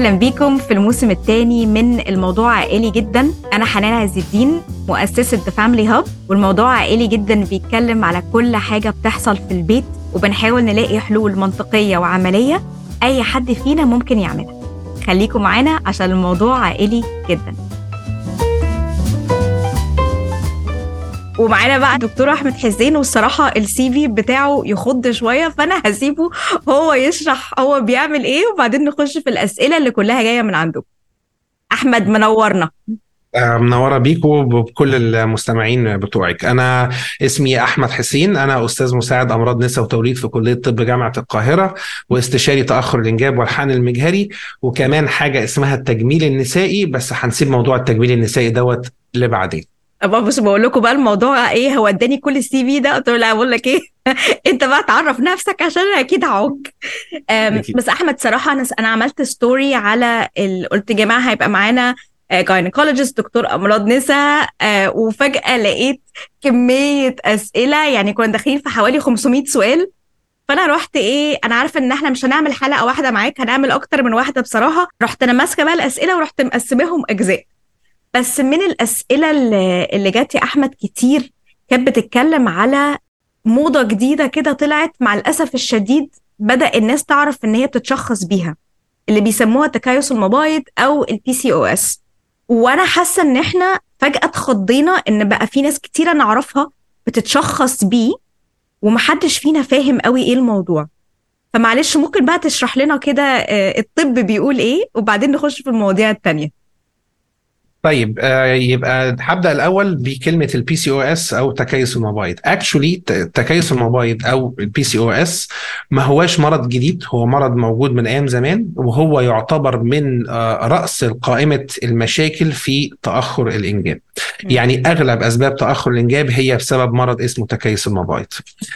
أهلا بيكم في الموسم الثاني من الموضوع عائلي جدا. أنا حنان عز الدين، مؤسسة The Family Hub، والموضوع عائلي جدا بيتكلم على كل حاجة بتحصل في البيت، وبنحاول نلاقي حلول منطقية وعملية أي حد فينا ممكن يعملها. خليكم معانا عشان الموضوع عائلي جدا. ومعانا بقى دكتور أحمد حسين، والصراحة السي في بتاعه يخض شوية، فأنا هسيبه هو يشرح هو بيعمل إيه، وبعدين نخش في الأسئلة اللي كلها جاية من عنده. أحمد منورنا. منورة بيك وبكل المستمعين بتوعك. أنا اسمي أحمد حسين، أنا أستاذ مساعد أمراض نساء وتوليد في كلية طب جامعة القاهرة، واستشاري تأخر الإنجاب والحقن المجهري، وكمان حاجة اسمها التجميل النسائي، بس هنسيب موضوع التجميل النسائي دوت لبعدين. بص بقول لكم بقى الموضوع ايه. هو اداني كل السي في ده، قلت له لا اقول لك ايه انت بقى تعرف نفسك عشان انا اكيد هعك. بس احمد صراحه انا عملت ستوري على قلت يا جماعه هيبقى معانا جاينيكولوجيست دكتور امراض نساء، وفجاه لقيت كميه اسئله، يعني كنا داخلين في حوالي 500 سؤال. فانا رحت انا عارفه ان احنا مش هنعمل حلقه واحده معاك، هنعمل اكتر من واحده بصراحه. رحت انا ماسكه بقى الاسئله ورحت مقسمهم اجزاء. بس من الأسئلة اللي جات يا أحمد كتير كانت بتتكلم على موضة جديدة كده طلعت، مع الأسف الشديد بدأ الناس تعرف إن هي بتتشخص بيها، اللي بيسموها تكيس المبايض أو PCOS. وأنا حاسة إن إحنا فجأة اتخضينا إن بقى في ناس كتيرة نعرفها بتتشخص بيه، ومحدش فينا فاهم قوي إيه الموضوع. فمعلش ممكن بقى تشرح لنا كده الطب بيقول إيه، وبعدين نخش في المواضيع التانية. طيب، يبقى هبدأ الأول بكلمة PCOS أو تكيس المبايض. Actually تكيس المبايض أو PCOS ما هواش مرض جديد، هو مرض موجود من أيام زمان، وهو يعتبر من رأس قائمة المشاكل في تأخر الإنجاب. يعني أغلب أسباب تأخر الإنجاب هي بسبب مرض اسمه تكيس المبايض.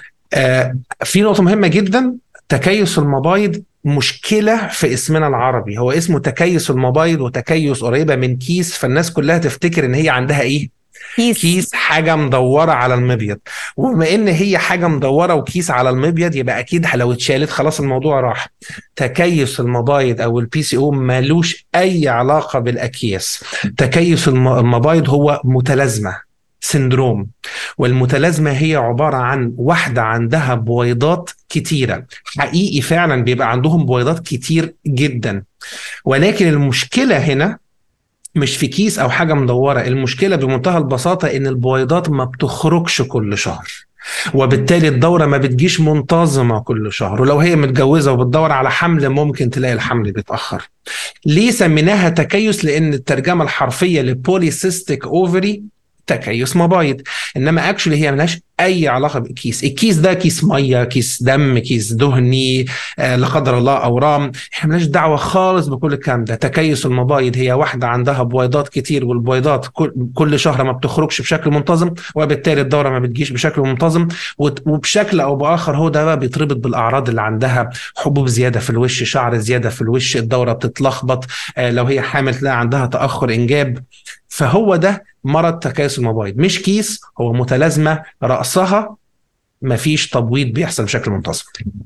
في نقطة مهمة جدا، تكيس المبايض مشكلة في اسمنا العربي، هو اسمه تكيس المبايض، وتكيس قريبة من كيس، فالناس كلها تفتكر ان هي عندها ايه؟ كيس حاجة مدورة على المبيض. وبما ان هي حاجة مدورة وكيس على المبيض، يبقى اكيد لو اتشالت خلاص الموضوع راح. تكيس المبايض او PCO مالوش اي علاقة بالاكياس. تكيس المبايض هو متلازمة، سندروم، والمتلازمة هي عبارة عن واحدة عندها بويضات كتيرة. حقيقي فعلا بيبقى عندهم بويضات كتير جدا، ولكن المشكلة هنا مش في كيس أو حاجة مدورة. المشكلة بمنتهى البساطة إن البويضات ما بتخرجش كل شهر، وبالتالي الدورة ما بتجيش منتظمة كل شهر، ولو هي متجوزة وبتدور على حمل ممكن تلاقي الحمل بيتأخر. ليه سميناها تكيس؟ لأن الترجمة الحرفية لبوليسيستيك أوفري تكيس مبايض، انما اكشولي هي ملهاش اي علاقه بالكيس. الكيس ده كيس ميه، كيس دم، كيس دهني، لا قدر الله اورام، احنا ملهاش دعوه خالص بكل الكلام ده. تكيس المبايض هي واحده عندها بويضات كتير، والبويضات كل شهر ما بتخرجش بشكل منتظم، وبالتالي الدوره ما بتجيش بشكل منتظم، وبشكل او باخر هو ده بقى بيتربط بالاعراض اللي عندها: حبوب زياده في الوش، شعر زياده في الوش، الدوره بتتلخبط، لو هي حامل تلاقي عندها تاخر انجاب. فهو ده مرض تكيس المبايض، مش كيس، هو متلازمة رأسها مفيش تبويض بيحصل بشكل منتظم.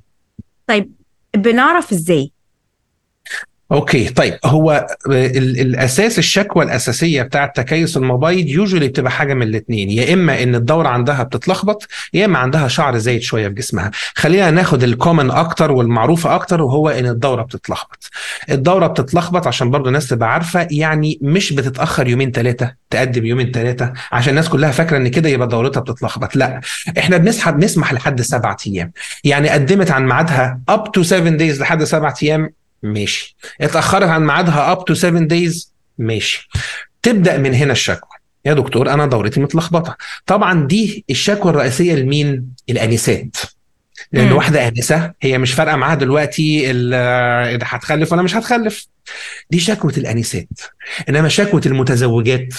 طيب بنعرف ازاي؟ اوكي، طيب هو الاساس، الشكوى الاساسيه بتاعه تكيس المبايض يوجولي بتبقى حاجه من الاثنين: يا اما ان الدوره عندها بتتلخبط، يا اما عندها شعر زايد شويه في جسمها. خلينا ناخد الكومن اكتر والمعروفه اكتر، وهو ان الدوره بتتلخبط. الدوره بتتلخبط عشان برضو الناس تبقى عارفه، يعني مش بتتاخر يومين ثلاثه، تقدم يومين ثلاثه، عشان الناس كلها فاكره ان كده يبقى دورتها بتتلخبط. لا، احنا بنسمح لحد 7 ايام. يعني قدمت عن ميعادها up to 7 days لحد 7 ايام، ماشي. اتأخرت عن ميعادها up to 7 days، ماشي. تبدأ من هنا الشكوى: يا دكتور أنا دورتي متلخبطة. طبعا دي الشكوى الرئيسية لمين؟ الأنسات، لأن واحدة أنسة هي مش فارقة معاها دلوقتي إذا هتخلف ولا مش هتخلف. دي شكوى الأنسات. إنما شكوى المتزوجات: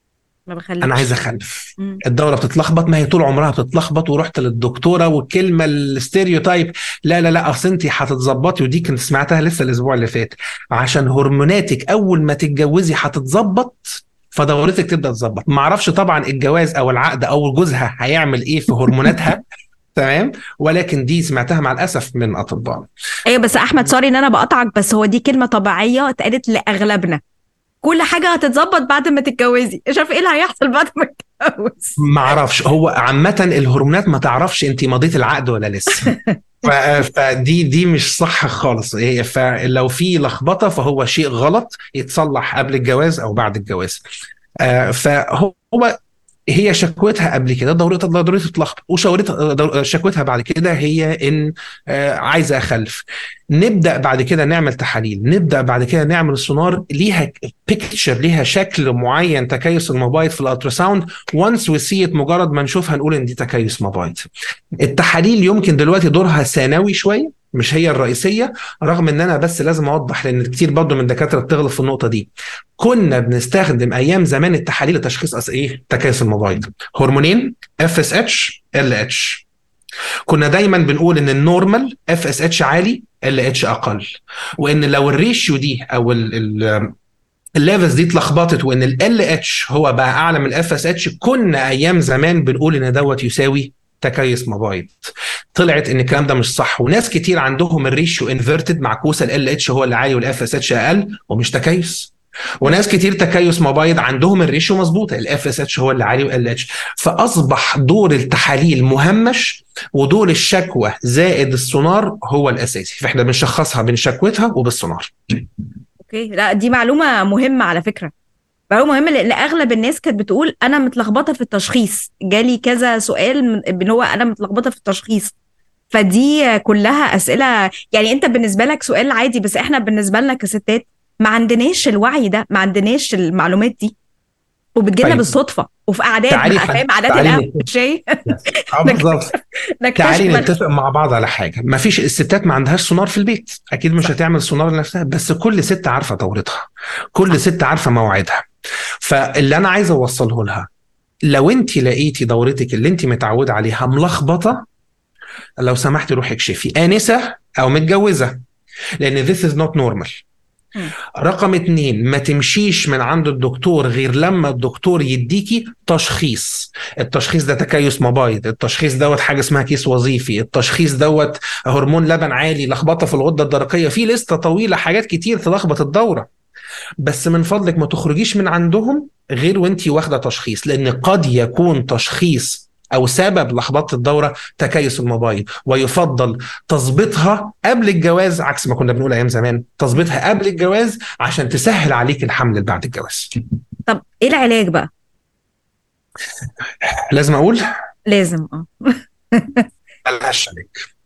انا عايز اخلف، الدوره بتتلخبط، ما هي طول عمرها بتتلخبط، ورحت للدكتوره، والكلمه الستيريوتايب لا لا لا اصل انت هتتظبطي، ودي كنت سمعتها لسه الاسبوع اللي فات، عشان هرموناتك اول ما تتجوزي هتتظبط فدورتك تبدا تتظبط. ما اعرفش طبعا الجواز او العقد او جوزها هيعمل ايه في هرموناتها، تمام، ولكن دي سمعتها مع الاسف من اطباء. ايوه بس احمد سوري ان انا بقطعك، بس هو دي كلمه طبيعيه اتقالت لاغلبنا، كل حاجه هتتظبط بعد ما تتجوزي. مش عارفه ايه اللي هيحصل بعد ما اتجوز. ما اعرفش، هو عامه الهرمونات ما تعرفش انت مضيت العقد ولا لسه. فدي مش صح خالص. فلو في لخبطه فهو شيء غلط يتصلح قبل الجواز او بعد الجواز. فهو هي شكوتها قبل كده ضرورتها تتلخبط، وشورتها شكوتها بعد كده هي ان عايزه اخلف. نبدا بعد كده نعمل تحاليل، نبدا بعد كده نعمل سونار ليها بيكتشر، ليها شكل معين تكيس المبايض في الالتراساوند. وانس وسيت مجرد ما نشوفها نقول ان دي تكيس مبايض. التحاليل يمكن دلوقتي دورها ثانوي شويه، مش هي الرئيسيه، رغم ان انا بس لازم اوضح لان كتير برضو من الدكاتره بتغلط في النقطه دي. كنا بنستخدم ايام زمان التحاليل لتشخيص ايه تكيس المبايض، هرمونين FSH LH. كنا دايما بنقول ان النورمال FSH عالي LH اقل، وان لو الريشيو دي او الليفلز دي اتلخبطت وان ال LH هو بقى اعلى من ال FSH، كنا ايام زمان بنقول ان دوت يساوي تكيس مبايض. طلعت ان الكلام ده مش صح، وناس كتير عندهم الريشيو انفيرتد، معكوسه ال LH هو اللي عالي وال FSH اقل ومش تكيس. وناس كتير تكيس مبايض عندهم الريشيو مظبوطه، ال FSH هو اللي عالي وال LH. فاصبح دور التحاليل مهمش، ودور الشكوى زائد السونار هو الاساسي. فاحنا بنشخصها بشكوتها وبالسونار. اوكي، لا دي معلومه مهمه على فكره، معلومه مهمه لان اغلب الناس كانت بتقول انا متلخبطه في التشخيص. جالي كذا سؤال ان هو انا متلخبطه في التشخيص. فدي كلها اسئله، يعني انت بالنسبه لك سؤال عادي، بس احنا بالنسبه لنا كستات ما عندناش الوعي ده، ما عندناش المعلومات دي، وبتجيلنا طيب بالصدفه وفي اعداد تعالي بقى، فاهم؟ عادات تعالي القهوه الشاي. بالظبط. نكتشف تعالي نتفق مع بعض على حاجه، ما فيش الستات ما عندهاش سونار في البيت، اكيد مش هتعمل سونار لنفسها، بس كل ست عارفه دورتها، كل ست عارفه موعدها. فاللي انا عايز اوصله لها، لو انت لقيتي دورتك اللي انت متعوده عليها ملخبطه، لو سمحتي روحي اكشفي، انسه او متجوزه، لان this is not normal. رقم 2، ما تمشيش من عند الدكتور غير لما الدكتور يديكي تشخيص. التشخيص ده تكيس مبايض، التشخيص دوت حاجة اسمها كيس وظيفي، التشخيص دوت هرمون لبن عالي، لخبطة في الغدة الدرقية، في لستة طويلة حاجات كتير تلخبط الدورة. بس من فضلك ما تخرجيش من عندهم غير وانتي واخدة تشخيص، لأن قد يكون تشخيص أو سبب لخبطة الدورة تكيس المبايض، ويفضل تظبيطها قبل الجواز، عكس ما كنا بنقول أيام زمان، تظبيطها قبل الجواز عشان تسهل عليك الحمل بعد الجواز. طب إيه العلاج بقى؟ لازم أقول؟ لازم ملهاش علاج.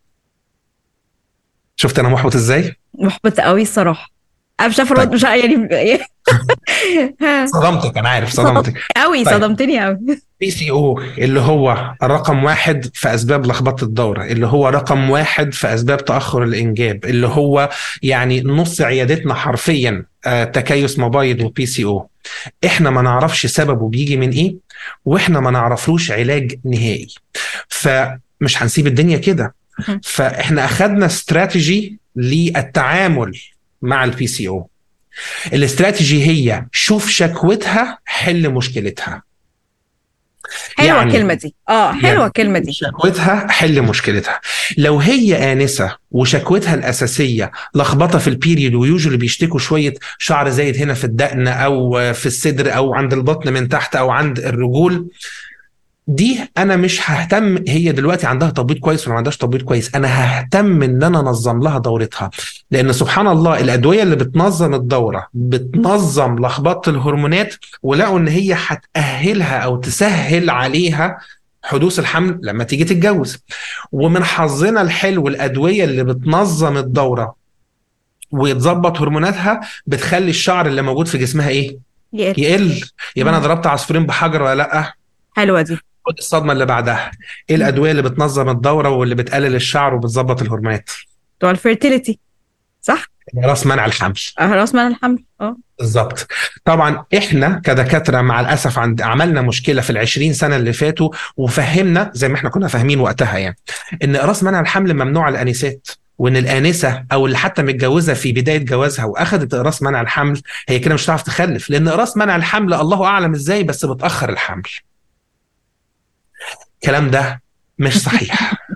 شفت أنا محبط إزاي؟ محبط قوي الصراحة. أنا مش عارفة مش يعني صدمتك، أنا عارف صدمتك قوي. طيب. صدمتني قوي. PCO اللي هو رقم 1 في أسباب لخبطة الدورة، اللي هو رقم 1 في أسباب تأخر الإنجاب، اللي هو يعني نص عيادتنا حرفيا تكيس مبايض و PCO. إحنا ما نعرفش سببه بيجي من إيه، وإحنا ما نعرفلوش علاج نهائي. فمش هنسيب الدنيا كده. فإحنا أخدنا استراتيجي للتعامل مع PCO. الاستراتيجي هي شوف شكوتها، حل مشكلتها. حلوة يعني الكلمة دي. حلوة يعني الكلمة دي. شكوتها حل مشكلتها. لو هي آنسة وشكوتها الأساسية لخبطة في البيريود، ويوجولي بيشتكوا شوية شعر زايد هنا في الدقن أو في الصدر أو عند البطن من تحت أو عند الرجول، دي انا مش ههتم هي دلوقتي عندها تبويض كويس ولا ما عندهاش تبويض كويس، انا ههتم ان انا انظم لها دورتها. لان سبحان الله الادويه اللي بتنظم الدوره بتنظم لخبطه الهرمونات، ولقوا ان هي هتاهلها او تسهل عليها حدوث الحمل لما تيجي تتجوز. ومن حظنا الحلو الادويه اللي بتنظم الدوره ويتظبط هرموناتها بتخلي الشعر اللي موجود في جسمها ايه؟ يقل. يبقى انا ضربت عصفورين بحجر ولا لا؟ حلوه دي. الصدمه اللي بعدها ايه؟ الادويه اللي بتنظم الدوره واللي بتقلل الشعر وبتظبط الهرمونات بتوع الفيرتيليتي، صح؟ راس منع الحمل. راس منع الحمل. بالظبط. طبعا احنا كدكاتره مع الاسف عملنا مشكله في ال20 سنه اللي فاتوا، وفهمنا زي ما احنا كنا فاهمين وقتها يعني ان راس منع الحمل ممنوع الانسات، وان الانسه او اللي حتى متجوزه في بدايه جوازها واخذت راس منع الحمل هي كده مش هتعرف تخلف، لان راس منع الحمل الله اعلم ازاي بس بتاخر الحمل. الكلام ده مش صحيح.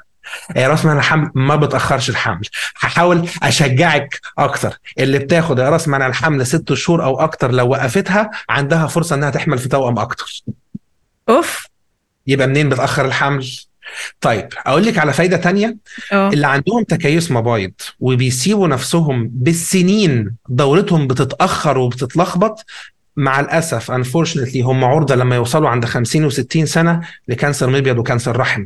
راس منع الحمل ما بتاخرش الحمل. هحاول اشجعك اكتر، اللي بتاخد راس منع الحمل 6 شهور او اكتر لو وقفتها عندها فرصه انها تحمل في توأم اكتر. اوف. يبقى منين بتاخر الحمل؟ طيب اقول لك على فايده تانية. اه. اللي عندهم تكيس مبايض وبيسيبوا نفسهم بالسنين دورتهم بتتاخر وبتتلخبط، مع الاسف unfortunately هم عرضه لما يوصلوا عند 50 و60 سنه لكانسر مبيض وكانسر رحم.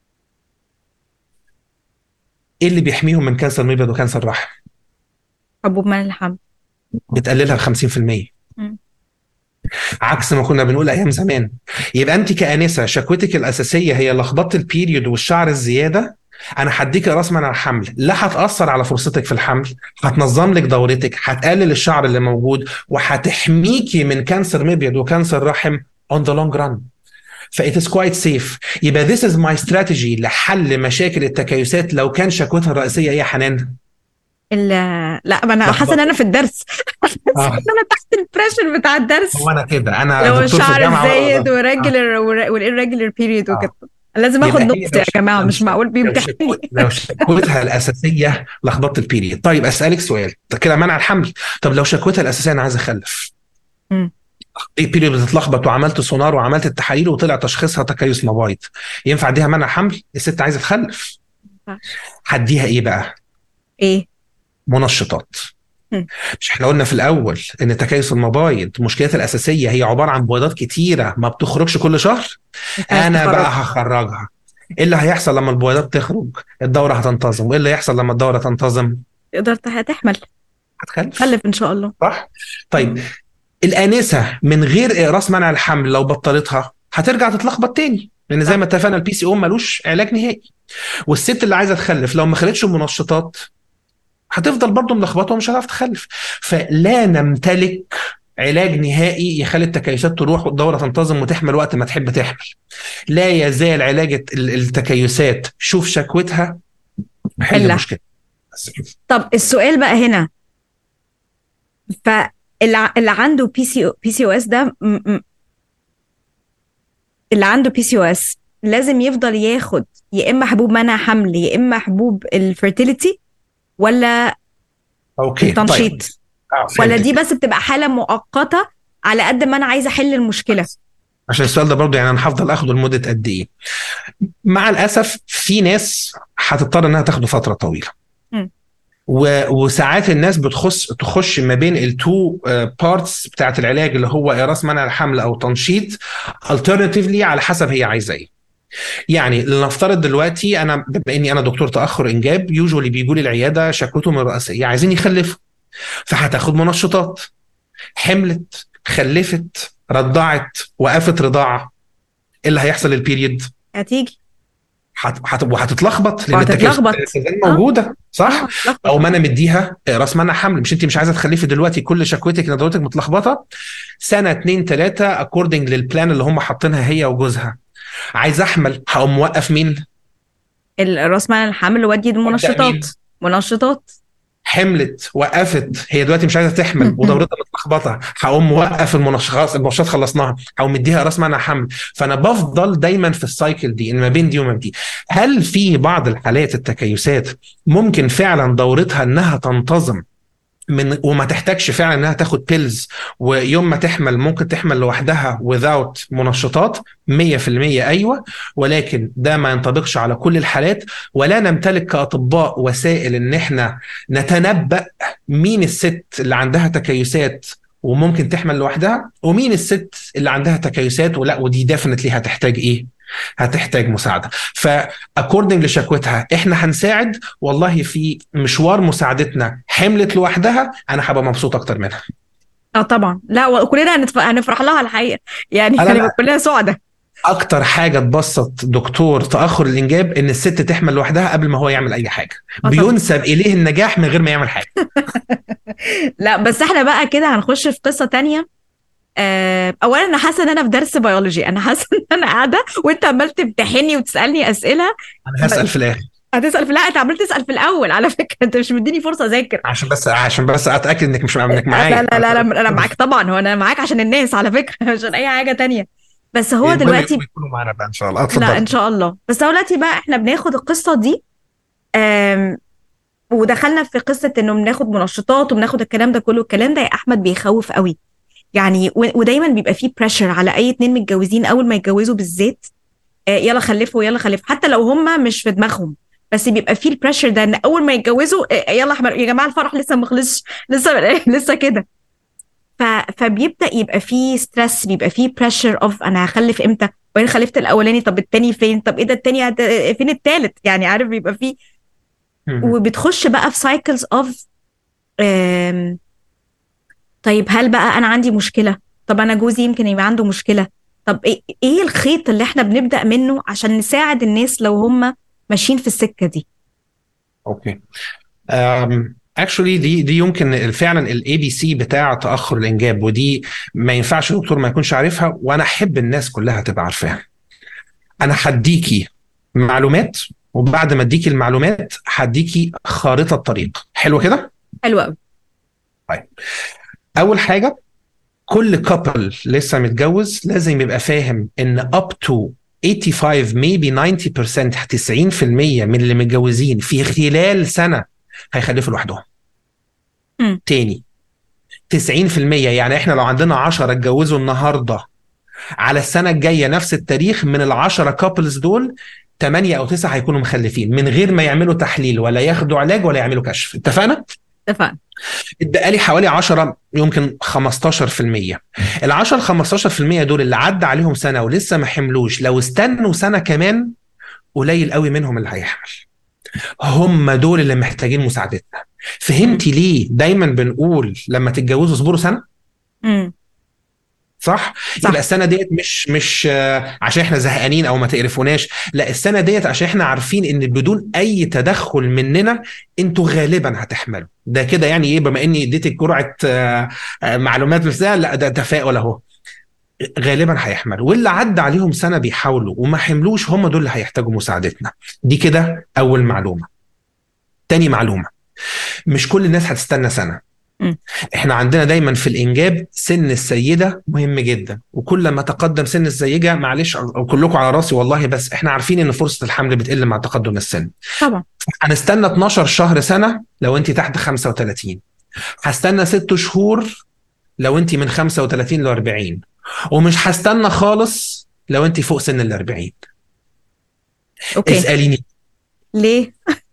ايه اللي بيحميهم من كانسر مبيض وكانسر رحم؟ حبوب منع الحمل. بتقللها ل 50%، مم. عكس ما كنا بنقول ايام زمان. يبقى انت كآنسة شكوتك الاساسيه هي لخبطه البيريود والشعر الزياده، انا هديك راس منع الحمل، لا هتاثر على فرصتك في الحمل، هتنظم لك دورتك، هتقلل الشعر اللي موجود، وهتحميكي من كانسر مبيض وكانسر رحم on the long run. ف it is quite safe. يبقى this is my strategy لحل مشاكل التكيسات لو كان شكوتها الرئيسيه يا حنان. لا، ما انا حاسه ان انا في الدرس. حاسه ان اه انا تحت البريشر بتاع الدرس. هو انا كده، انا لو دكتور في الشعر الجامعه الزايد اه والريجولر والirregular بيريود وكده، اه لازم اخد يبقى هي نقطة يا جماعة، مش معقول لو بيمتحني. لو شكوتها الاساسيه لخبطه البيريد. طيب اسالك سؤال، كده منع الحمل. طب لو شكوتها الاساسيه انا عايز اخلف، مم. البيريد بتتلخبط وعملت سونار وعملت التحاليل وطلع تشخيصها تكيس مبايض، ينفع اديها منع حمل؟ الست عايزه تخلف، هديها ايه بقى؟ ايه؟ منشطات. مم. مش احنا قلنا في الاول ان تكيس المبايض مشكلتها الاساسيه هي عباره عن بويضات كتيره ما بتخرجش كل شهر؟ مش عايز انا بقى تخرج. هخرجها. ايه اللي هيحصل لما البويضات تخرج؟ الدوره هتنتظم. وايه اللي يحصل لما الدوره تنتظم؟ تقدر تحمل. هتخلف. خلف ان شاء الله. صح. طيب الانسه من غير راس منع الحمل لو بطلتها هترجع تتلخبط تاني، لان زي صح. ما اتفقنا البي سي او ملوش علاج نهائي. والست اللي عايزه تخلف لو ما خدتش المنشطات هتفضل برضه ملخبطه ومش هتعرف تخلف. فلا نمتلك علاج نهائي يخلي التكيسات تروح والدوره تنتظم وتحمل وقت ما تحب تحمل. لا يزال علاج التكيسات شوف شكوتها حل إلا. مشكله. طب السؤال بقى هنا، فاللي عنده بي سي او اس ده اللي عنده بي سي او اس لازم يفضل ياخد يا اما حبوب منع حمل يا اما حبوب الفيرتيليتي، ولا اوكي التنشيط؟ طيب ولا دي فهمتك. بس بتبقى حالة مؤقتة على قد ما انا عايزة احل المشكلة؟ عشان السؤال ده برضه يعني انا هفضل اخده لمده قد ايه؟ مع الاسف في ناس هتضطر انها تاخده فتره طويله، م. وساعات الناس تخش ما بين التو بارتس بتاعت العلاج اللي هو راس منع الحمل او تنشيط alternatively على حسب هي عايزه ايه. يعني لنفترض دلوقتي انا بما اني انا دكتور تاخر انجاب، يوجوالي بيجوا لي العياده شكوتهم الرئيسيه عايزين يخلفوا، فهتاخد منشطات. حملت، خلفت، رضعت، وقفت رضاعه، ايه اللي هيحصل للبيريد؟ هتيجي وهتتلخبط لان وهتتلخبط. التكيسات موجوده صح. هتتلخبط. او ما انا مديها راس منع حمل، مش انت مش عايزه تخلفي دلوقتي، كل شكوتك ان دورتك متلخبطه، سنه 2 3 اكوردنج للبلان اللي هم حاطينها هي وجوزها، عايز احمل، هقوم موقف مين؟ الراس مال الحمل ودي ابدا المنشطات. مين؟ منشطات. حملت، وقفت، هي دلوقتي مش عايزه تحمل ودورتها متلخبطه، هقوم موقف المنشطات، المنشطات خلصناها، هقوم مديها راس منع حمل. فانا بفضل دايما في السايكل دي ما بين دي وما بين دي. هل في بعض الحالات التكيسات ممكن فعلا دورتها انها تنتظم وما تحتاجش فعلا انها تاخد بيلز، ويوم ما تحمل ممكن تحمل لوحدها without منشطات؟ 100% ايوه، ولكن ده ما ينطبقش على كل الحالات، ولا نمتلك كاطباء وسائل ان احنا نتنبأ مين الست اللي عندها تكيسات وممكن تحمل لوحدها، ومين الست اللي عندها تكيسات ولا ودي ديفنتلي هتحتاج ايه؟ هتحتاج مساعدة. فاكوردنج لشكوتها احنا هنساعد. والله في مشوار مساعدتنا حملت لوحدها انا هبقى مبسوط اكتر منها. طبعا، لا وكلنا هنفرح لها الحقيقة، يعني لا هنبقى كلنا سعداء. اكتر حاجة تبسط دكتور تأخر الانجاب ان الست تحمل لوحدها قبل ما هو يعمل اي حاجة، بينسب اليه النجاح من غير ما يعمل حاجة. لا بس احنا بقى كده هنخش في قصة تانية. اولا انا حاسه ان انا في درس بيولوجي، انا حاسه ان انا قاعده وانت عمال تمتحني وتسالني اسئله. انا هسأل في الاخر. هتسال في، لا انت عمال تسال في الاول على فكره، انت مش مديني فرصه اذاكر. عشان بس اتاكد انك مش انك لا معايا. لا لا لا، انا معاك طبعا، هو انا معاك عشان الناس على فكره، عشان اي حاجه تانية. بس هو المهم دلوقتي يكونوا معانا بقى ان شاء الله. لا اتفضل. ان شاء الله. بس دلوقتي بقى احنا بناخد القصه دي آم، ودخلنا في قصة انه بناخد منشطات وبناخد الكلام ده كله. الكلام ده يا احمد بيخوف قوي يعني، ودايما بيبقى فيه بريشر على اي اتنين متجوزين اول ما يتجوزوا بالذات. يلا خلفوا يلا خلفوا، حتى لو هم مش في دماغهم، بس بيبقى فيه البريشر ده ان اول ما يتجوزوا يلا احمد يا جماعة الفرح لسه ما خلصش، لسه لسه كده. فبيبدأ يبقى فيه ستريس، بيبقى فيه بريشر اوف انا هخلف امتى، وين خلفت الاولاني، طب التاني فين، طب ايه ده التاني فين التالت، يعني عارف بيبقى فيه. وبتخش بقى في سايكلز اوف طيب هل بقى انا عندي مشكلة، طب انا جوزي يمكن يبقى عنده مشكلة، طب ايه الخيط اللي احنا بنبدأ منه عشان نساعد الناس لو هم ماشيين في السكة دي؟ اوكي. اكشولي دي يمكن فعلا الاي بي سي بتاع تاخر الانجاب، ودي ما ينفعش الدكتور ما يكونش عارفها، وانا احب الناس كلها تبقى عارفاها. انا هديكي معلومات، وبعد ما اديكي المعلومات هديكي خارطة طريق. حلو كده؟ حلو قوي. طيب، اول حاجة، كل كابل لسه متجوز لازم يبقى فاهم ان up to 85 maybe 90% 90% من اللي متجوزين في خلال سنة هيخلفوا لوحدهم. تاني 90%، يعني احنا لو عندنا 10 اتجوزوا النهارده على السنة الجاية نفس التاريخ، من ال10 كابلز دول 8 أو 9 هيكونوا مخلفين من غير ما يعملوا تحليل ولا ياخدوا علاج ولا يعملوا كشف. اتفقنا؟ اتفقنا. اتبقى حوالي 10 يمكن 15%. ال10 15% دول اللي عدى عليهم سنة ولسه ما حملوش، لو استنوا سنة كمان قليل قوي منهم اللي هيحمل. هم دول اللي محتاجين مساعدتنا. فهمتي ليه دايما بنقول لما تتجوزوا اصبروا سنة؟ صح؟ يبقى السنة ديت مش عشان احنا زهقانين او ما تقرفوناش، لا، السنة ديت عشان احنا عارفين ان بدون اي تدخل مننا انتوا غالبا هتحملوا. ده كده يعني ايه، بما اني اديتك جرعة معلومات بس لا ده تفاؤل اهو. غالبا هيحملوا، واللي عدى عليهم سنة بيحاولوا وما حملوش هم دول اللي هيحتاجوا مساعدتنا. دي كده اول معلومة. تاني معلومة، مش كل الناس هتستنى سنة. احنا عندنا دايما في الانجاب سن السيده مهم جدا، وكل ما تقدم سن الزيجه، معلش او كلكم على راسي والله، بس احنا عارفين ان فرصه الحمل بتقل مع تقدم السن. طبعا هنستنى 12 شهر سنه لو انت تحت 35، هستنى 6 شهور لو انت من 35 ل 40، ومش هستنى خالص لو انت فوق سن ال 40. اوكي. اساليني ليه؟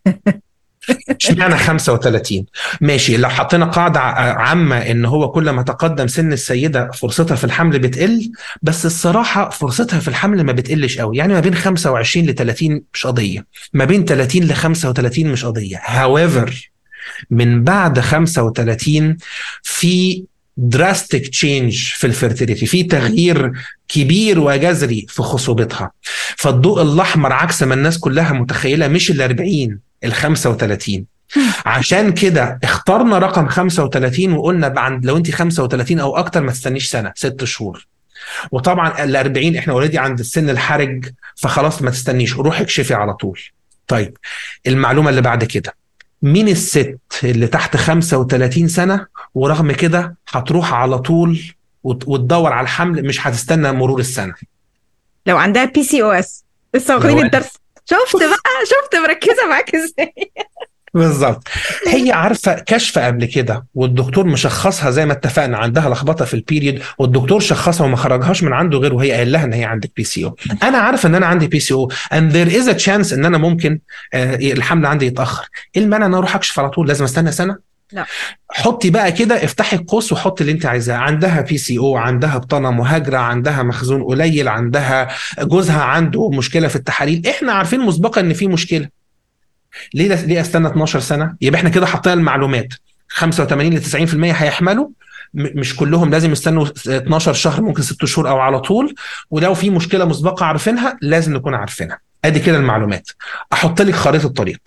اشمعنى 35؟ ماشي، لو حطينا قاعدة عامة ان هو كل ما تقدم سن السيدة فرصتها في الحمل بتقل، بس الصراحة فرصتها في الحمل ما بتقلش قوي، يعني ما بين 25 ل 30 مش قضية، ما بين 30 ل 35 مش قضية. however من بعد 35 في drastic change في الفيرتيليتي، في تغيير كبير وجذري في خصوبتها. فالضوء الأحمر عكس ما الناس كلها متخيلة مش ال40 ال35. عشان كده اخترنا رقم 35 وقلنا بعد لو انت 35 او اكتر ما تستنيش سنة، 6 شهور. وطبعا ال40 احنا اوريدي عند السن الحرج، فخلاص ما تستنيش، روح اكشفي على طول. طيب، المعلومة اللي بعد كده، مين الست اللي تحت 35 سنة ورغم كده هتروح على طول وتدور على الحمل مش هتستنى مرور السنة؟ لو عندها PCOS. لسه واخدين الدرس. شفت بقى، شفت مركزة معاك ازاي. بالظبط. هي عارفة كشف قبل كده والدكتور مشخصها زي ما اتفقنا، عندها لخبطة في البيريود والدكتور شخصها وما خرجهاش من عنده غير وهي قال لها ان هي عندك PCO. انا عارفة ان انا عندي PCO and there is a chance ان انا ممكن الحمل عندي يتأخر. ايه المانع ان انا اروح اكشف على طول؟ لازم استنى سنة؟ لا. حطي بقى كده، افتحي القوس وحطي اللي انت عايزاه. عندها PCO، عندها بطانة مهاجرة، عندها مخزون قليل، عندها جوزها عنده مشكلة في التحاليل، احنا عارفين مسبقا ان في مشكلة. ليه استنى 12 سنة؟ يبقى احنا كده حطينا المعلومات 85 ل 90% هيحملوا، مش كلهم لازم يستنوا 12 شهر، ممكن 6 شهور او على طول. ولو في مشكلة مسبقة عارفينها لازم نكون عارفينها. ادي كده المعلومات. احط لك خريطة الطريق.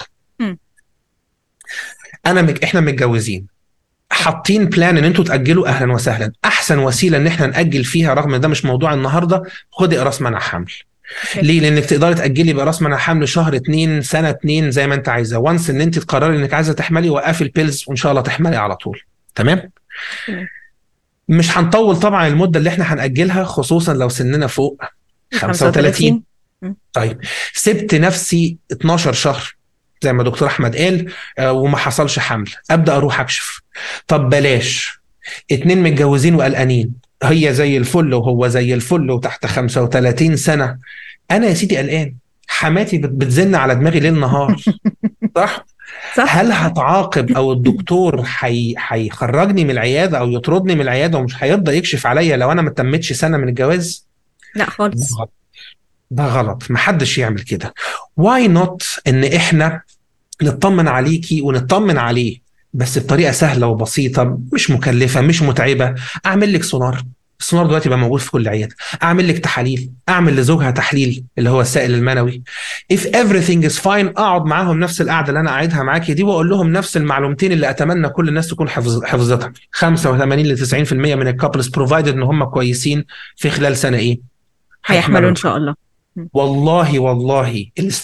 احنا متجوزين، حاطين بلان ان انتوا تاجلوا، اهلا وسهلا. احسن وسيله ان احنا ناجل فيها، رغم ان ده مش موضوع النهارده، خدي اقراص منع حمل. ليه؟ لانك تقدري تاجلي باقراص منع حمل شهر 2 سنه 2 زي ما انت عايزه. وانس ان انت تقرري انك عايزه تحملي، وقفي البيلز وان شاء الله تحملي على طول. تمام. مش هنطول طبعا المده اللي احنا هناجلها، خصوصا لو سننا فوق 35. طيب، سبت نفسي 12 شهر زي ما دكتور احمد قال، وما حصلش حمل، ابدا اروح اكشف. طب بلاش، 2 متجوزين وقلقانين، هي زي الفل وهو زي الفل وتحت 35 سنه، انا يا سيدي قلقان، حماتي بتزن على دماغي ليل نهار، صح؟ صح. هل هتعاقب او الدكتور هيخرجني من العياده او يطردني من العياده ومش هيرضى يكشف عليا لو انا ما تمتش سنه من الجواز؟ لا ده خالص. غلط، ده غلط، محدش يعمل كده. واي نوت ان احنا نطمن عليكي ونطمن عليه بس بطريقه سهله وبسيطه، مش مكلفه مش متعبه. اعمل لك سونار، السونار دلوقتي بقى موجود في كل عياده. اعمل لك تحاليل، اعمل لزوجها تحليل اللي هو السائل المنوي. if everything is fine، اقعد معاهم نفس القعده اللي انا قاعدها معاكي دي واقول لهم نفس المعلومتين اللي اتمنى كل الناس تكون حفظتها. 85 ل 90% من الكابلز بروفايدد ان هم كويسين، في خلال سنه ايه؟ هيحملوا ان شاء الله. والله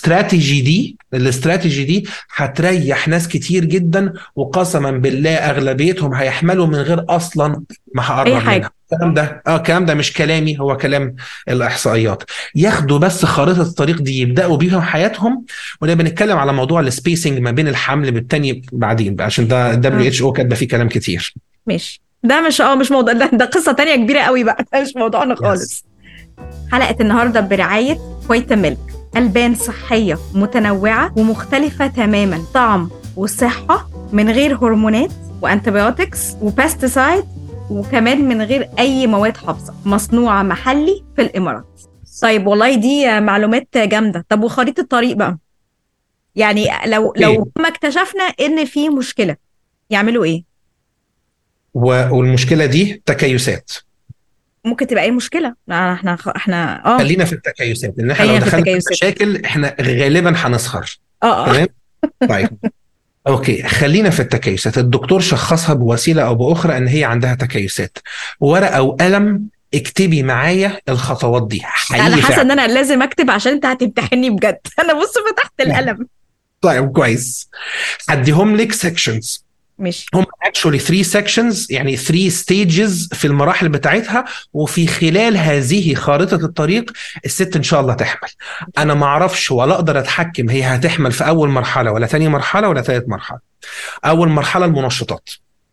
الاستراتيجي دي هتريح ناس كتير جدا، وقسما بالله اغلبيتهم هيحملوا من غير اصلا ما اي هقرب حاجه. منها. الكلام ده مش كلامي، هو كلام الاحصائيات. ياخدوا بس خارطه الطريق دي يبداوا بيها حياتهم. ونبقى بنتكلم على موضوع السبيسنج ما بين الحمل بالتاني بعدين بقى، عشان ده WHO كاتبه فيه كلام كتير. ماشي، ده مش موضوع، ده قصه تانية كبيره قوي بقى، ده مش موضوعنا خالص. حلقة النهاردة برعاية فويتا ميلك، ألبان صحية متنوعة ومختلفة تماما، طعم وصحة من غير هرمونات وأنتيبيوتكس وباستيسايد، وكمان من غير أي مواد حافظة، مصنوعة محلي في الإمارات. طيب والله دي معلومات جامدة. طب وخريطة الطريق بقى، يعني لو ما اكتشفنا إن في مشكلة يعملوا إيه؟ والمشكلة دي تكيسات. ممكن تبقى ايه المشكله؟ احنا خلينا في التكيسات، لان احنا لو دخلنا في المشاكل احنا غالبا هنسخر. تمام. طيب اوكي، خلينا في التكيسات. الدكتور شخصها بوسيله او باخرى ان هي عندها تكيسات، ورقه وقلم اكتبي معايا الخطوات دي. انا حاسه ان انا لازم اكتب عشان انت هتمتحني بجد. انا بص فتحت القلم. طيب كويس، هديهم لك سيكشنز. ماشي. هم actually 3 sections، يعني 3 stages في المراحل بتاعتها، وفي خلال هذه خارطة الطريق الست إن شاء الله تحمل. أنا ما أعرفش ولا أقدر أتحكم هي هتحمل في أول مرحلة ولا ثاني مرحلة ولا ثالث مرحلة. أول مرحلة المنشطات،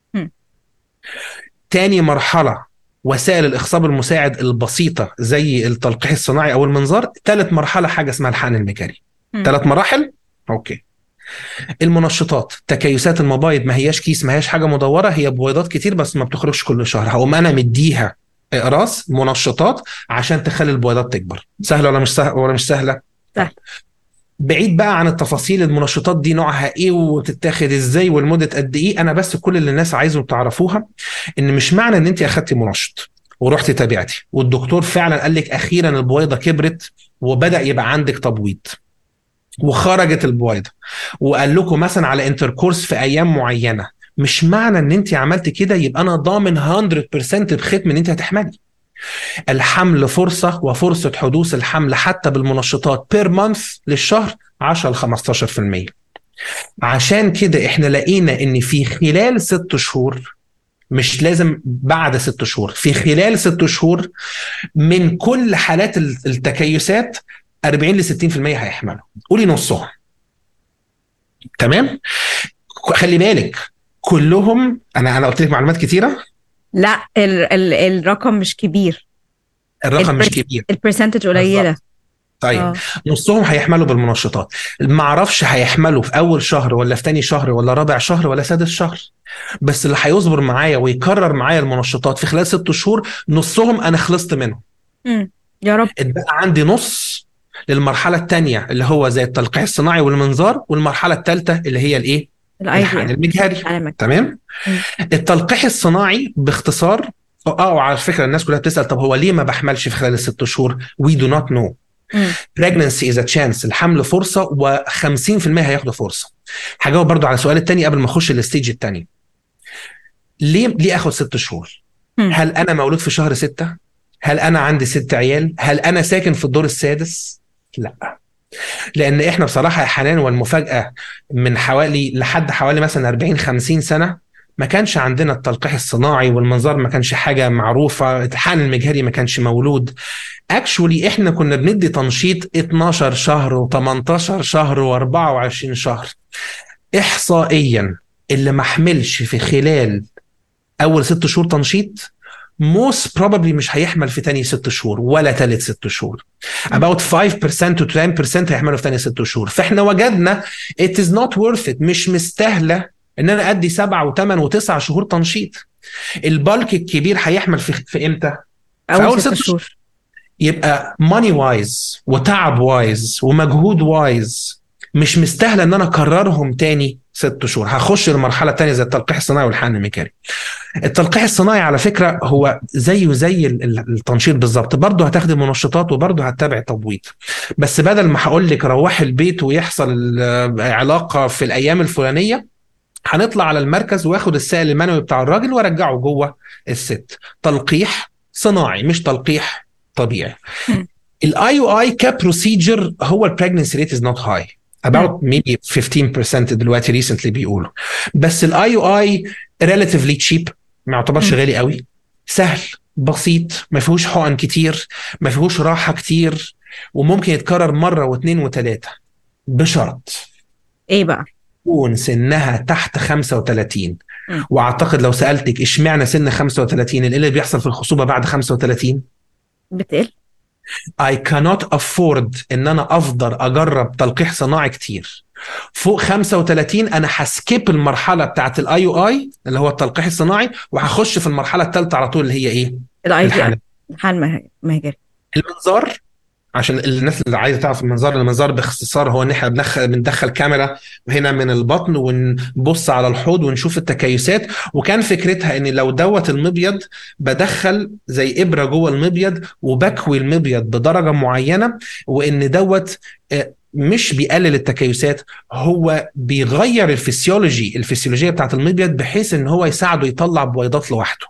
ثاني مرحلة وسائل الإخصاب المساعد البسيطة زي التلقيح الصناعي أو المنظار، ثالث مرحلة حاجة اسمها الحقن المجاري. 3 مراحل. أوكي. المنشطات، تكيسات المبايض ما هياش كيس، ما هياش حاجه مدوره، هي بويضات كتير بس ما بتخرجش كل شهر. هقوم انا مديها اقراص منشطات عشان تخلي البويضات تكبر. سهله ولا مش سهله؟ ولا مش سهله؟ سهل. بعيد بقى عن التفاصيل المنشطات دي نوعها ايه وتتاخد ازاي والمده قد ايه، انا بس كل اللي الناس عايزهم تعرفوها ان مش معنى ان انت اخدتي منشط ورحت تابعتي والدكتور فعلا قال لك اخيرا البويضه كبرت وبدا يبقى عندك تبويض وخرجت البويضه وقال لكم مثلا على انتركورس في ايام معينه، مش معنى ان انت عملت كده يبقى انا ضامن 100% بختم ان انت هتحملي. الحمل فرصه، وفرصه حدوث الحمل حتى بالمنشطات بير مانث للشهر 10 ل 15%. عشان كده احنا لقينا ان في خلال 6 شهور، مش لازم بعد 6 شهور، في خلال 6 شهور من كل حالات التكيسات 40 ل 60% هيحملوا. قولي نصهم. تمام. خلي بالك كلهم، انا قلت لك معلومات كتيره. لا الرقم مش كبير، الرقم مش كبير، البرسنتج قليله. طيب نصهم هيحملوا بالمنشطات. ما اعرفش هيحملوا في اول شهر ولا في تاني شهر ولا رابع شهر ولا سادس شهر، بس اللي هيصبر معايا ويكرر معايا المنشطات في خلال 6 شهور نصهم انا خلصت منهم. يا رب. اتبقى عندي نص للمرحله الثانيه اللي هو زي التلقيح الصناعي والمنظار، والمرحله الثالثه اللي هي الايه؟ الحقن المجهري. تمام. التلقيح الصناعي باختصار، على فكره الناس كلها بتسال طب هو ليه ما بحملش في خلال 6 شهور؟ we do not know. pregnancy is a chance، الحمل فرصه و50% هياخدوا فرصه. هجاوب برضو على السؤال الثاني قبل ما اخش الستيج الثاني. ليه اخد 6 شهور؟ هل انا مولود في شهر 6؟ هل انا عندي 6 عيال؟ هل انا ساكن في الدور السادس؟ لا، لان احنا بصراحه يا حنان والمفاجاه من حوالي لحد حوالي مثلا 40-50 سنه ما كانش عندنا التلقيح الصناعي والمنظار ما كانش حاجة معروفة، الحقن المجهري ما كانش مولود. اكشولي احنا كنا بندي تنشيط 12 شهر و18 شهر و24 شهر. احصائيا اللي ما حملش في خلال اول 6 شهور تنشيط most probably مش هيحمل في تاني 6 شهور ولا تالت 6 شهور. about 5% to 10% هيحملوا في تاني 6 شهور. فاحنا وجدنا it is not worth it، مش مستاهلة ان انا ادي 7 و8 و9 شهور تنشيط. البالك الكبير هيحمل في امتى؟ في اول 6 شهور. يبقى money wise وتعب وايز ومجهود وايز مش مستاهلة ان انا اكررهم تاني 6 شهور. هخش المرحلة التانية زي التلقيح الصناعي والحقن الميكاني. التلقيح الصناعي على فكرة هو زيه زي التنشيط بالظبط، برضه هتاخد منشطات وبرضه هتتابع تبويض، بس بدل ما هقول لك روح البيت ويحصل علاقة في الأيام الفلانية، هنطلع على المركز واخد السائل المنوي بتاع الراجل وارجعه جوه الست. تلقيح صناعي مش تلقيح طبيعي. الاي او اي كبروسيجر هو البريجنسي ريت از نوت هاي about maybe 15% دلوقتي recently بيقولوا، بس الاي او اي relatively cheap، ما يعتبرش غالي قوي، سهل بسيط، ما فيهوش حقن كتير، ما فيهوش راحة كتير، وممكن يتكرر مرة واثنين وثلاثة، بشرط ايه بقى؟ تكون سنها تحت 35. واعتقد لو سألتك اشمعنى سن 35 اللي بيحصل في الخصوبة بعد 35 بتقل. I cannot afford ان انا افضل اجرب تلقيح صناعي كتير. فوق 35 انا هسكيب المرحله بتاعه الاي او اي اللي هو التلقيح الصناعي، وهخش في المرحله الثالثه على طول اللي هي ايه؟ الحقن المجهري. المنظار، عشان الناس اللي عايزه تعرف المنظار باختصار هو ان احنا بندخل كاميرا هنا من البطن ونبص على الحوض ونشوف التكيسات. وكان فكرتها ان لو دوت المبيض بدخل زي ابره جوه المبيض وبكوي المبيض بدرجه معينه، وان دوت مش بيقلل التكيسات، هو بيغير الفسيولوجيه بتاعت المبيض بحيث ان هو يساعده يطلع بويضات لوحده.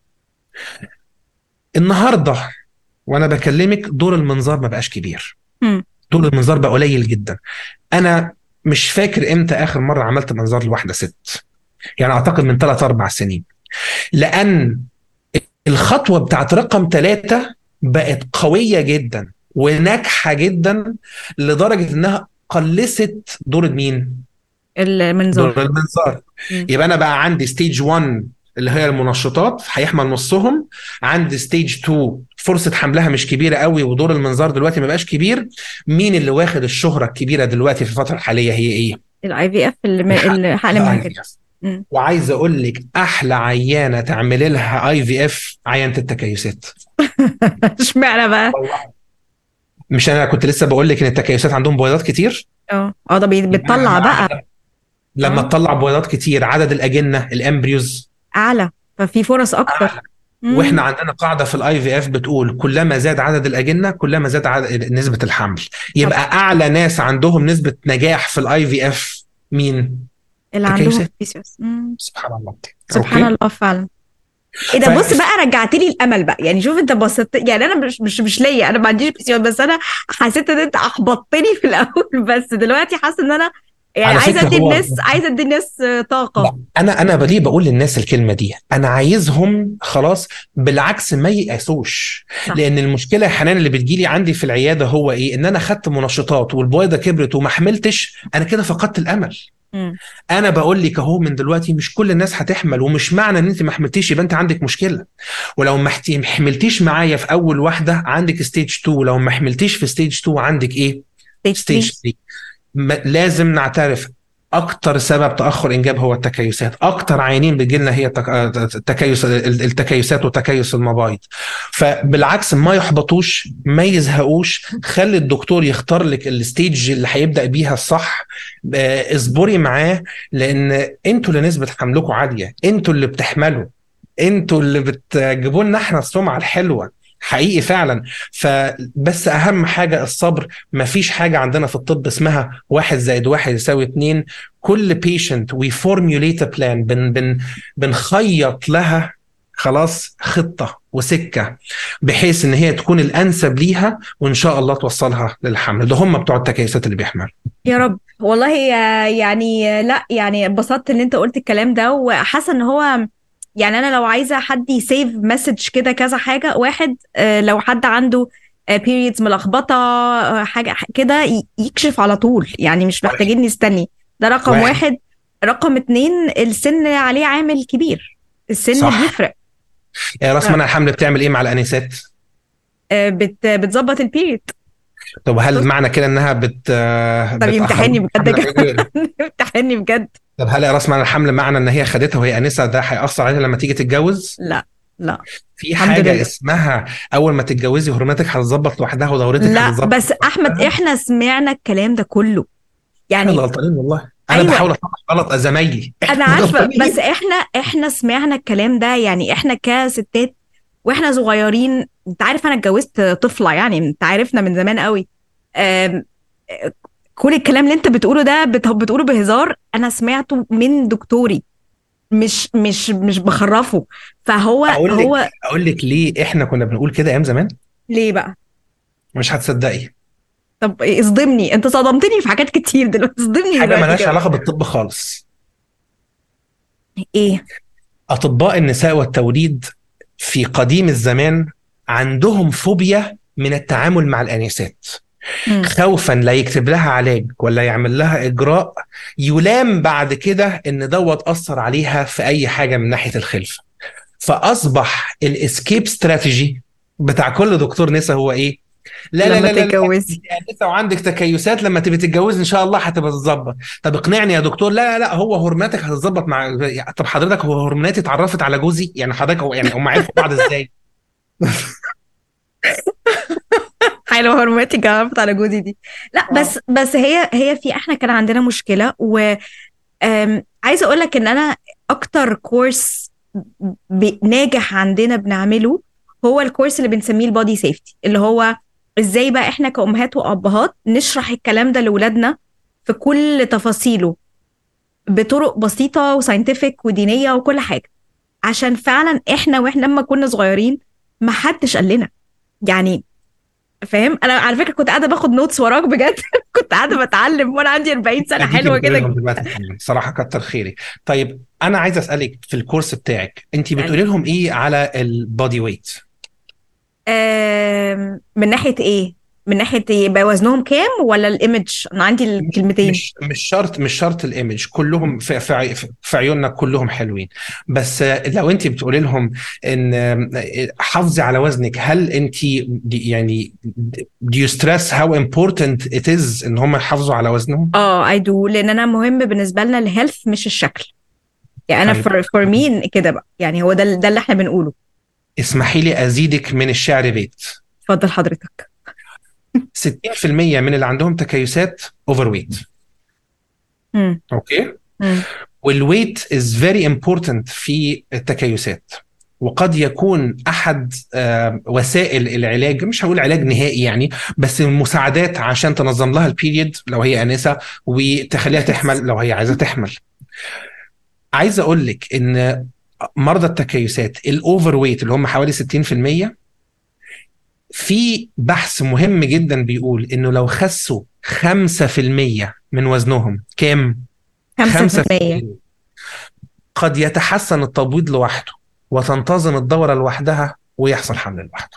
النهارده وانا بكلمك دور المنظار ما بقاش كبير، دور المنظار بقى قليل جدا. انا مش فاكر امتى اخر مره عملت منظار لواحده ست، يعني اعتقد من 3-4 سنين، لان الخطوه بتاعت رقم 3 بقت قويه جدا وناجحه جدا لدرجه انها قلصت دور مين؟ المنظار. دور المنظار. يبقى انا بقى عندي ستيج 1 اللي هي المنشطات هيحمل نصهم، عند ستيج 2 فرصة حملها مش كبيرة قوي ودور المنظار دلوقتي ما بقاش كبير. مين اللي واخد الشهرة الكبيرة دلوقتي في الفترة الحالية؟ هي ايه؟ الاي في اف، الحقن المجهري. وعايز اقول لك احلى عيانة تعمل لها اي في اف عيانة التكيسات. اشمعنى بقى؟ مش انا كنت لسه بقول لك ان التكيسات عندهم بويضات كتير؟ ده بتطلع بقى لما تطلع بويضات كتير عدد الاجنة الامبريوز اعلى، ففي فرص اكتر. واحنا عندنا قاعده في الاي في اف بتقول كلما زاد عدد الاجنه كلما زاد نسبه الحمل. يبقى اعلى ناس عندهم نسبه نجاح في الاي في اف مين؟ اللي عندهم PCOS. سبحان الله. سبحان الله فعلا. ايه ده؟ بص بقى، رجعت لي الامل بقى. يعني شوف انت بسطت، يعني انا مش ليا، انا ما عنديش PCOS، بس انا حسيت ان انت احبطتني في الاول، بس دلوقتي حاسه ان انا يعني عايزه ادي الناس طاقه. انا ليه بقول للناس الكلمه دي؟ انا عايزهم خلاص بالعكس ما يقاسوش، لان المشكله يا حنان اللي بتجيلي عندي في العياده هو ايه؟ ان انا خدت منشطات والبويضه كبرت وما حملتش، انا كده فقدت الامل. انا بقول لك اهو من دلوقتي مش كل الناس هتحمل، ومش معنى ان انت ما حملتيش يبقى انت عندك مشكله. ولو ما حملتيش معايا في اول واحده عندك ستيج 2، ولو ما حملتيش في ستيج 2 عندك ايه؟ ستيج 3. لازم نعترف اكتر سبب تاخر انجاب هو التكيسات. اكتر عيانين بتجيلنا هي التكيسات وتكيس المبايض. فبالعكس ما يحبطوش ما يزهقوش، خلي الدكتور يختار لك الستيج اللي هيبدا بيها الصح. اصبري معاه، لان انتوا اللي نسبه حملكم عاليه، انتوا اللي بتحملوا، انتوا اللي بتجيبوا لنا احنا السمعه الحلوه حقيقي فعلا. فبس اهم حاجة الصبر. مفيش حاجة عندنا في الطب اسمها 1+1=2. كل patient we formulate a plan، بنخيط لها خلاص خطة وسكة بحيث ان هي تكون الانسب ليها، وان شاء الله توصلها للحمل. ده هم بتوع التكيسات اللي بيحمل. يا رب والله يعني لا يعني اتبسطت ان انت قلت الكلام ده، وحاسه ان هو يعني انا لو عايزه حد يسيف مسج كده كذا حاجه. واحد لو حد عنده periods ملخبطه حاجه كده يكشف على طول، يعني مش واحد محتاجين نستني. ده رقم واحد واحد. رقم اتنين، السن عليه عامل كبير، السن صح. بيفرق. راس منع الحمل بتعمل ايه مع الانسات؟ بتظبط البيريد. طب هل معنى كده انها طب بتاخر يمتحني لهم بجد الحمل يا لما جماعة. يجي؟ يمتحني بجد. طب هل راس منع الحمل معنى ان هي خدتها وهي انسه ده هيأثر عليها لما تيجي تتجوز؟ لا لا، في الحمد حاجه لله. اسمها اول ما تتجوزي هرموناتك هتتظبط لوحدها ودورتك لا هتتظبط بس احمد، لوحدها. احنا سمعنا الكلام ده كله احنا اللي يعني. غلطانين والله، انا ايوه بحاول اصلح غلط زمايلي، انا احنا اللي عارفه، بس غلطانين. احنا سمعنا الكلام ده يعني، احنا كستات واحنا صغيرين. انت عارف انا اتجوزت طفله، يعني انت عارفنا من زمان قوي. آم، كل الكلام اللي انت بتقوله ده بتقوله بهزار، انا سمعته من دكتوري، مش بخرفه. فهو اقول لك هو اقول لك ليه احنا كنا بنقول كده ايام زمان. ليه بقى؟ مش هتصدقي. طب اصدمني، انت صدمتني في حاجات كتير دلوقتي، اصدمني حاجه دلوقتي ملهاش كده. علاقه بالطب خالص. ايه؟ اطباء النساء والتوليد في قديم الزمان عندهم فوبيا من التعامل مع الانسات، مم. خوفا لا يكتب لها علاج ولا يعمل لها اجراء يلام بعد كده ان دوت اثر عليها في اي حاجه من ناحيه الخلفه. فاصبح الاسكيب استراتيجي بتاع كل دكتور نساء هو ايه؟ لا لا لما لا لا لا، تتجوزي. انت انسه وعندك تكيسات، لما تبي تتجوز ان شاء الله هتبقى تتظبط. طب اقنعني يا دكتور. لا لا لا، هو هرموناتك هتتظبط مع. طب حضرتك هو هرموناتي اتعرفت على جوزي؟ يعني حضرتك هو يعني هم عرفوا بعض ازاي؟ حلوه هرماتي جربت على جوزي دي. لا اه. بس هي في احنا كان عندنا مشكله، و عايزه اقول لك ان انا اكتر كورس ناجح عندنا بنعمله هو الكورس اللي بنسميه البودي سيفتي، اللي هو ازاي بقى احنا كأمهات وأبهات نشرح الكلام ده لأولادنا في كل تفاصيله، بطرق بسيطة وساينتفك ودينية وكل حاجة. عشان فعلا احنا واحنا لما كنا صغيرين ما حدش قال لنا يعني. فاهم؟ انا على فكرة كنت قاعدة باخد نوتس وراك بجد. كنت قاعدة بتعلم وانا عندي 40 سنة اديكي حلوة بتقولي كده. لهم دلوقتي حالا صراحه كتر خيرك. طيب انا عايز اسالك في الكورس بتاعك انت بتقولي يعني لهم ايه على البودي ويت؟ من ناحية ايه؟ من ناحية ايه بقى، وزنهم كام ولا الايمج؟ انا عندي مش الكلمتين. مش مش شرط، مش شرط الايمج، كلهم في عيوننا كلهم حلوين. بس لو انت بتقولي لهم ان حافظي على وزنك، هل انت يعني do you stress how important it is ان هم يحافظوا على وزنهم؟ اه اي دو، لان انا مهم بالنسبة لنا الهيلث مش الشكل. يعني انا طيب فور مين كده بقى، يعني هو ده اللي احنا بنقوله. اسمحي لي ازيدك من الشعر بيت. اتفضل حضرتك. 60% من اللي عندهم تكيسات اوفر ويت. امم. اوكي. امم. والويت از فيري امبورتنت في التكيسات، وقد يكون احد وسائل العلاج، مش هقول علاج نهائي يعني، بس المساعدات عشان تنظم لها البيريد لو هي انسه وتخليها تحمل لو هي عايزه تحمل. عايز اقول لك ان مرضى التكيسات الاوفر ويت اللي هم حوالي 60%، في بحث مهم جدا بيقول انه لو خسوا 5% من وزنهم، كام؟ 5%؟ 5%، قد يتحسن التبويض لوحده وتنتظم الدورة لوحدها ويحصل حمل لوحده.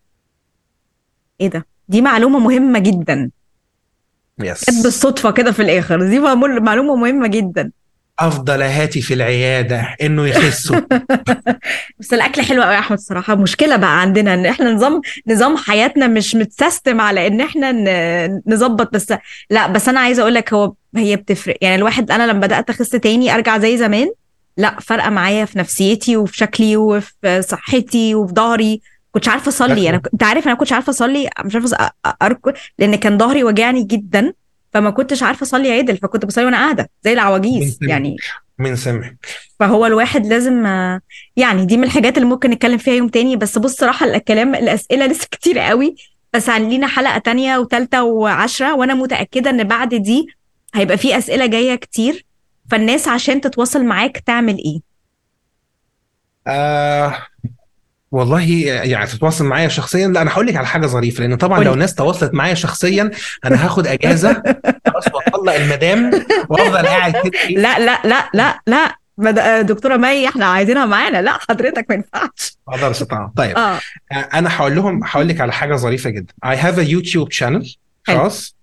ايه ده؟ دي معلومة مهمة جدا. يس. جت بالصدفة كده في الاخر، دي معلومة مهمة جدا. افضل هاتي في العيادة انه يخسوا. بس الاكل حلو قوي يا احمد الصراحة. مشكلة بقى عندنا ان احنا نظام حياتنا مش متسيستم على ان احنا نظبط بس. لا بس انا عايزة اقول لك، هي بتفرق يعني. الواحد انا لما بدأت اخس تاني ارجع زي زمان، لا فرقة معايا في نفسيتي وفي شكلي وفي صحتي وفي ظهري. كنتش عارفة اصلي، انت عارف انا كنتش عارفة اصلي، مش عارفة اركض لان كان ظهري وجعني جدا. فما كنتش عارفة اصلي عدل، فكنت بصلي وانا قاعدة زي من العواجيز سمع يعني. من سمع. فهو الواحد لازم يعني دي من الحاجات اللي ممكن نتكلم فيها يوم تاني. بس بص صراحة الأسئلة لسه كتير قوي. بس لينا حلقة تانية وتالتة وعشرة، وأنا متأكدة إن بعد دي هيبقى في أسئلة جاية كتير. فالناس عشان تتواصل معاك تعمل إيه؟ آه والله يعني تتواصل معايا شخصيا؟ لا، انا هقول لك على حاجه ظريفه، لان طبعا قولي. لو ناس تواصلت معايا شخصيا انا هاخد اجازه خلاص واطلق المدام وافضل قاعد كده ايه. لا لا لا لا لا دكتورة مي احنا عايزينها معانا، لا حضرتك ما ينفعش. ما اقدرش طبعا. طيب اه انا هقول لك على حاجه ظريفه جدا. I have a YouTube channel حلو. خلاص.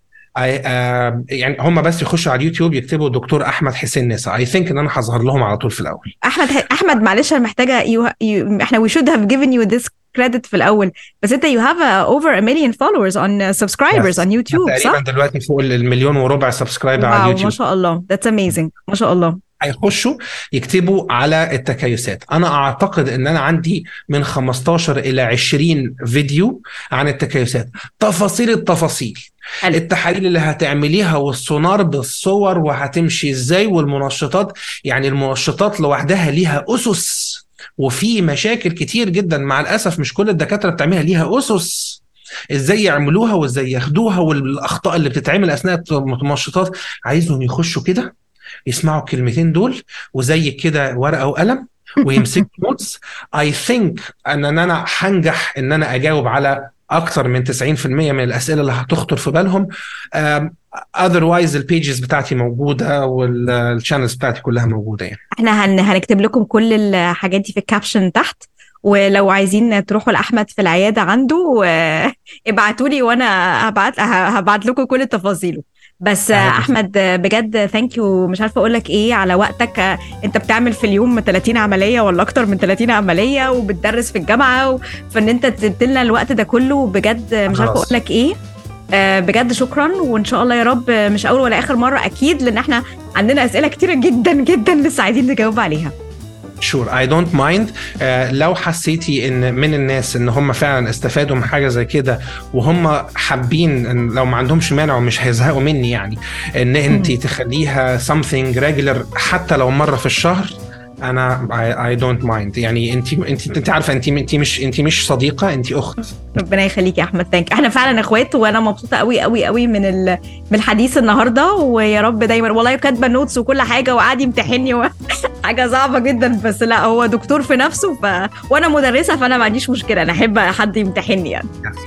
يعني هم بس يخشوا على اليوتيوب يكتبوا دكتور احمد حسين نسا، I think ان انا هظهر لهم على طول في الاول. احمد معلش انا محتاجه احنا we should have given you this credit في الاول، بس انت you have over a million followers on subscribers on YouTube تقريبا صح؟ دلوقتي فوق المليون وربع سبسكرايبر على واو ما اليوتيوب. شاء الله that's amazing ما شاء الله. هيخشوا يكتبوا على التكيسات. انا اعتقد ان انا عندي من 15 الى 20 فيديو عن التكيسات، تفاصيل التفاصيل، حلو. التحاليل اللي هتعمليها والسونار بالصور وهتمشي ازاي والمنشطات. يعني المنشطات لوحدها ليها اسس، وفي مشاكل كتير جدا مع الاسف مش كل الدكاتره بتعملها، ليها اسس ازاي يعملوها وازاي ياخدوها، والاخطاء اللي بتتعمل اثناء المنشطات. عايزهم يخشوا كده يسمعوا الكلمتين دول وزي كده ورقة وقلم ويمسك نوتس. I think ان انا هنجح ان انا اجاوب على اكتر من 90% من الاسئله اللي هتخطر في بالهم. otherwise البيجز بتاعتي موجوده والشانلز بتاعتي كلها موجوده يعني. احنا هنكتب لكم كل الحاجات دي في الكابشن تحت، ولو عايزين تروحوا لأحمد في العيادة عنده ابعتوا لي وانا هبعت لكم كل تفاصيله. بس احمد بجد ثانك يو، مش عارفه اقول لك ايه على وقتك. انت بتعمل في اليوم 30 عمليه ولا اكتر من 30 عمليه وبتدرس في الجامعه، فان انت تدي لنا الوقت ده كله بجد مش عارفه اقول لك ايه. بجد شكرا، وان شاء الله يا رب مش اول ولا اخر مره اكيد، لان احنا عندنا اسئله كتيره جدا جدا لسه عايزين نجاوب عليها. Sure, I don't mind. لو حسيتي ان من الناس ان هم فعلا استفادوا من حاجه زي كده وهم حابين إن لو ما عندهمش مانع ومش هيزهقوا مني يعني ان انت تخليها something regular حتى لو مره في الشهر، انا I don't mind. يعني انت عارفه انت مش صديقه، انت اخت. ربنا يخليك يا احمد. ثانك. احنا فعلا اخوات، وانا مبسوطه قوي قوي قوي من الحديث النهارده، ويا رب دايما. والله كاتبه نوتس وكل حاجه وقاعد يمتحني حاجه صعبه جدا، بس لا هو دكتور في نفسه وانا مدرسه، فانا ما عنديش مشكله، انا احب حد يمتحني يعني.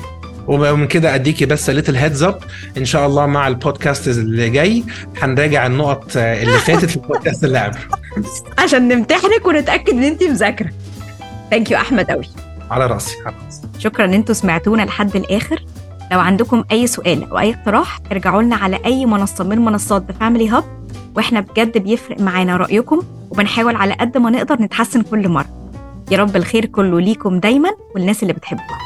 ومن كده اديكي بس ليتل هيدز اب، ان شاء الله مع البودكاست اللي جاي هنراجع النقط اللي فاتت في البودكاست اللي قبل عشان نمتحنك ونتاكد ان انت مذاكره. ثانك يو احمد قوي. على راسي. شكرا ان انتوا سمعتونا لحد الاخر. لو عندكم اي سؤال او اي اقتراح ارجعوا لنا على اي منصه من منصات ذا فاميلي هاب، واحنا بجد بيفرق معانا رايكم، وبنحاول على قد ما نقدر نتحسن كل مره. يا رب الخير كله ليكم دايما والناس اللي بتحبوها.